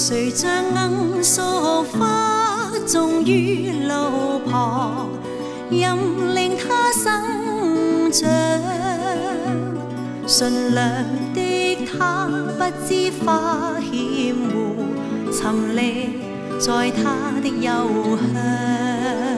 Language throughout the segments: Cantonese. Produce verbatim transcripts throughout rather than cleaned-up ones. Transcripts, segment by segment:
谁將罌粟花種於路旁，任令它生長。純良的他不知花險惡，沉溺在他的幽香。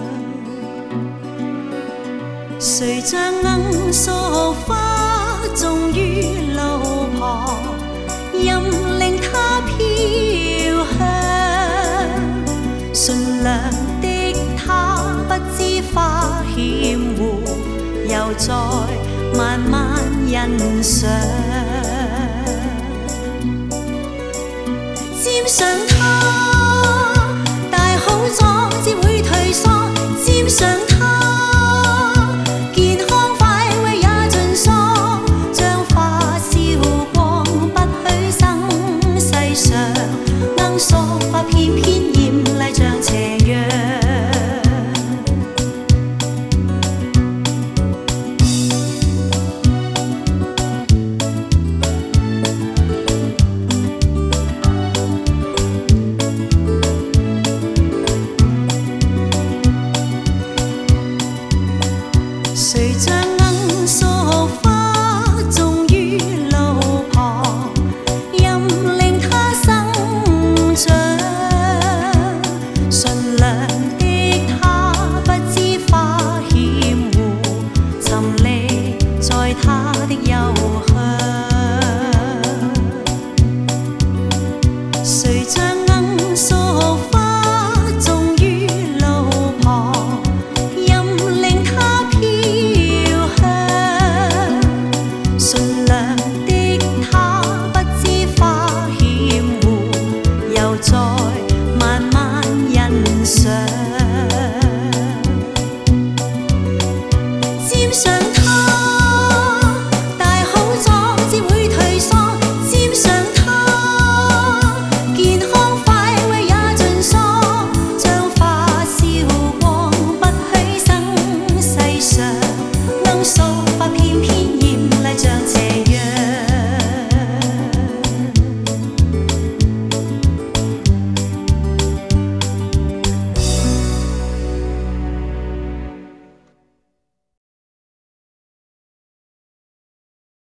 誰將罌粟花種於路旁，任令它飄香。純良的他不知花險惡，又在慢慢欣賞。沾上它，大好壯只會退縮；沾上它，健康快慰也盡縮。將花燒光，不許生世上罌粟花偏偏豔麗像斜陽。誰將罌粟花種於路旁，任令它生長。純良的他不知花險惡，沉溺在他的幽